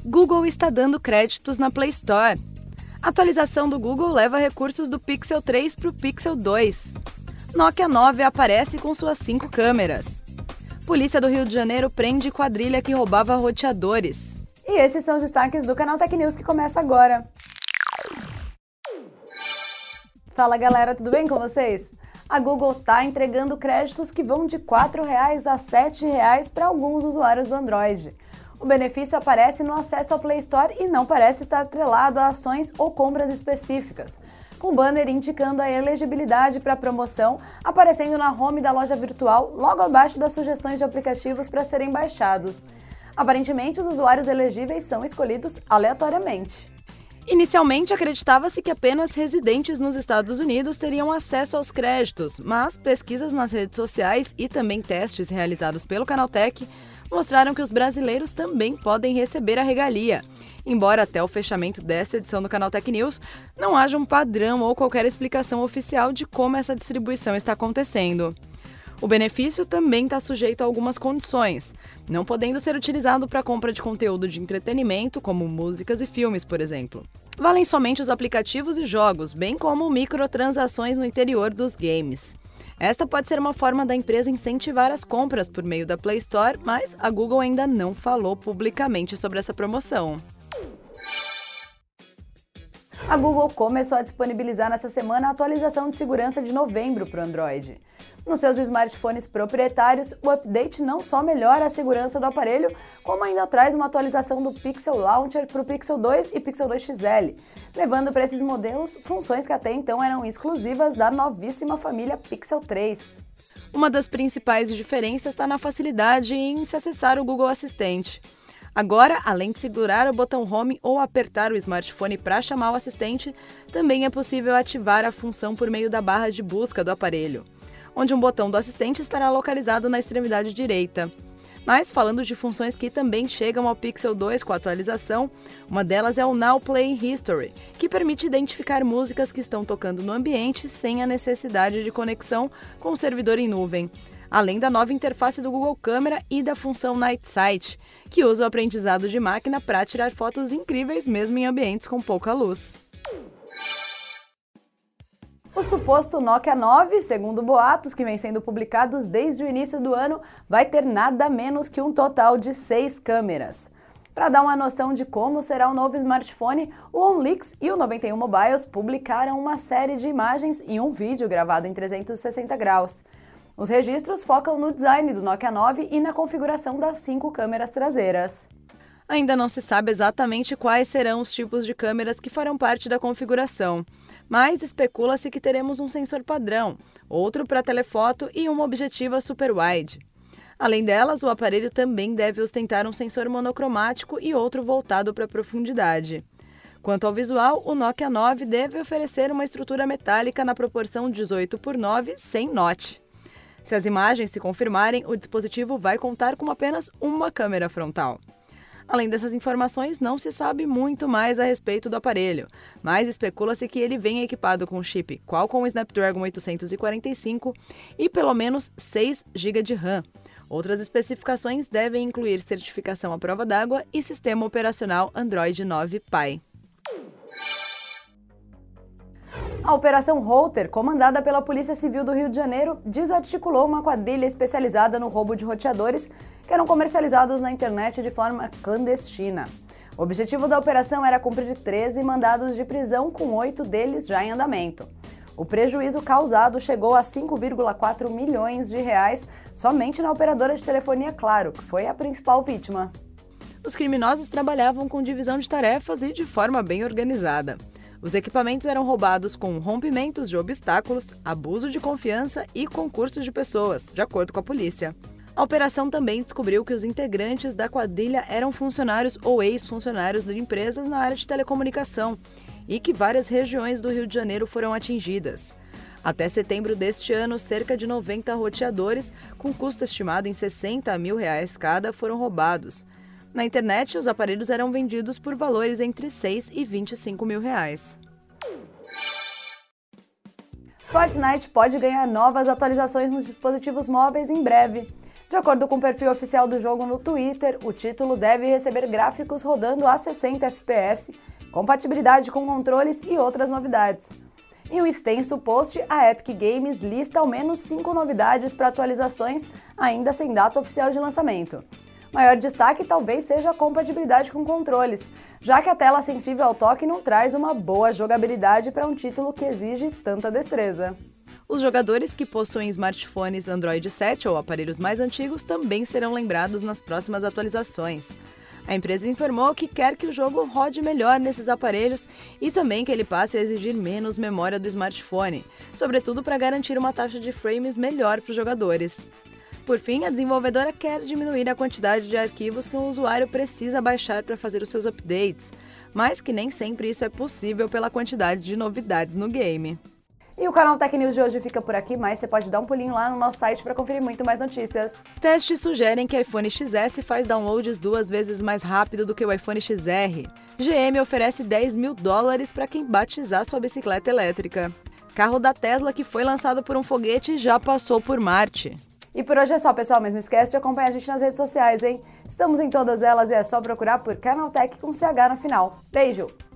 Google está dando créditos na Play Store. A atualização do Google leva recursos do Pixel 3 para o Pixel 2. Nokia 9 aparece com suas 5 câmeras. Polícia do Rio de Janeiro prende quadrilha que roubava roteadores. E estes são os destaques do canal Tech News que começa agora. Fala galera, tudo bem com vocês? A Google está entregando créditos que vão de R$ 4 a R$ 7 para alguns usuários do Android. O benefício aparece no acesso ao Play Store e não parece estar atrelado a ações ou compras específicas, com banner indicando a elegibilidade para a promoção aparecendo na home da loja virtual logo abaixo das sugestões de aplicativos para serem baixados. Aparentemente, os usuários elegíveis são escolhidos aleatoriamente. Inicialmente, acreditava-se que apenas residentes nos Estados Unidos teriam acesso aos créditos, mas pesquisas nas redes sociais e também testes realizados pelo Canaltech mostraram que os brasileiros também podem receber a regalia, embora até o fechamento desta edição do Canaltech News não haja um padrão ou qualquer explicação oficial de como essa distribuição está acontecendo. O benefício também está sujeito a algumas condições, não podendo ser utilizado para compra de conteúdo de entretenimento, como músicas e filmes, por exemplo. Valem somente os aplicativos e jogos, bem como microtransações no interior dos games. Esta pode ser uma forma da empresa incentivar as compras por meio da Play Store, mas a Google ainda não falou publicamente sobre essa promoção. A Google começou a disponibilizar nessa semana a atualização de segurança de novembro para o Android. Nos seus smartphones proprietários, o update não só melhora a segurança do aparelho, como ainda traz uma atualização do Pixel Launcher para o Pixel 2 e Pixel 2 XL, levando para esses modelos funções que até então eram exclusivas da novíssima família Pixel 3. Uma das principais diferenças está na facilidade em se acessar o Google Assistente. Agora, além de segurar o botão Home ou apertar o smartphone para chamar o assistente, também é possível ativar a função por meio da barra de busca do aparelho, onde um botão do assistente estará localizado na extremidade direita. Mas, falando de funções que também chegam ao Pixel 2 com a atualização, uma delas é o Now Play History, que permite identificar músicas que estão tocando no ambiente sem a necessidade de conexão com o servidor em nuvem, além da nova interface do Google Câmera e da função Night Sight, que usa o aprendizado de máquina para tirar fotos incríveis mesmo em ambientes com pouca luz. O suposto Nokia 9, segundo boatos que vêm sendo publicados desde o início do ano, vai ter nada menos que um total de 6 câmeras. Para dar uma noção de como será o novo smartphone, o OnLeaks e o 91 Mobiles publicaram uma série de imagens e um vídeo gravado em 360 graus. Os registros focam no design do Nokia 9 e na configuração das 5 câmeras traseiras. Ainda não se sabe exatamente quais serão os tipos de câmeras que farão parte da configuração, mas especula-se que teremos um sensor padrão, outro para telefoto e uma objetiva super wide. Além delas, o aparelho também deve ostentar um sensor monocromático e outro voltado para a profundidade. Quanto ao visual, o Nokia 9 deve oferecer uma estrutura metálica na proporção 18:9 sem notch. Se as imagens se confirmarem, o dispositivo vai contar com apenas uma câmera frontal. Além dessas informações, não se sabe muito mais a respeito do aparelho, mas especula-se que ele vem equipado com chip Qualcomm Snapdragon 845 e pelo menos 6 GB de RAM. Outras especificações devem incluir certificação à prova d'água e sistema operacional Android 9 Pie. A Operação Router, comandada pela Polícia Civil do Rio de Janeiro, desarticulou uma quadrilha especializada no roubo de roteadores que eram comercializados na internet de forma clandestina. O objetivo da operação era cumprir 13 mandados de prisão, com 8 deles já em andamento. O prejuízo causado chegou a 5,4 milhões de reais somente na operadora de telefonia Claro, que foi a principal vítima. Os criminosos trabalhavam com divisão de tarefas e de forma bem organizada. Os equipamentos eram roubados com rompimentos de obstáculos, abuso de confiança e concursos de pessoas, de acordo com a polícia. A operação também descobriu que os integrantes da quadrilha eram funcionários ou ex-funcionários de empresas na área de telecomunicação e que várias regiões do Rio de Janeiro foram atingidas. Até setembro deste ano, cerca de 90 roteadores, com custo estimado em R$60 mil cada, foram roubados. Na internet, os aparelhos eram vendidos por valores entre R$6 e R$25 mil. Fortnite pode ganhar novas atualizações nos dispositivos móveis em breve. De acordo com o perfil oficial do jogo no Twitter, o título deve receber gráficos rodando a 60 FPS, compatibilidade com controles e outras novidades. Em um extenso post, a Epic Games lista ao menos 5 novidades para atualizações, ainda sem data oficial de lançamento. Maior destaque talvez seja a compatibilidade com controles, já que a tela sensível ao toque não traz uma boa jogabilidade para um título que exige tanta destreza. Os jogadores que possuem smartphones Android 7 ou aparelhos mais antigos também serão lembrados nas próximas atualizações. A empresa informou que quer que o jogo rode melhor nesses aparelhos e também que ele passe a exigir menos memória do smartphone, sobretudo para garantir uma taxa de frames melhor para os jogadores. Por fim, a desenvolvedora quer diminuir a quantidade de arquivos que o usuário precisa baixar para fazer os seus updates, mas que nem sempre isso é possível pela quantidade de novidades no game. E o canal Tech News de hoje fica por aqui, mas você pode dar um pulinho lá no nosso site para conferir muito mais notícias. Testes sugerem que o iPhone XS faz downloads 2 vezes mais rápido do que o iPhone XR. GM oferece $10 mil para quem batizar sua bicicleta elétrica. Carro da Tesla que foi lançado por um foguete já passou por Marte. E por hoje é só, pessoal, mas não esquece de acompanhar a gente nas redes sociais, hein? Estamos em todas elas e é só procurar por Canaltech com CH no final. Beijo!